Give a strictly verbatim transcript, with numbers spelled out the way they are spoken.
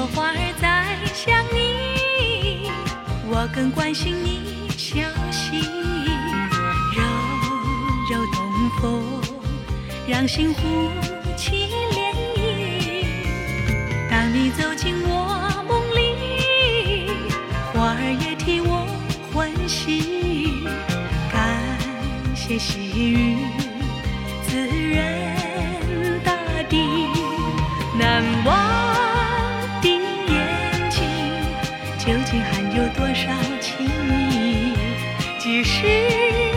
花儿在想你，我更关心你消息。柔柔东风，让心呼起涟漪。当你走进我梦里，花儿也替我欢喜。感谢细雨，滋润大地。难忘的眼睛，究竟含有多少情意？即使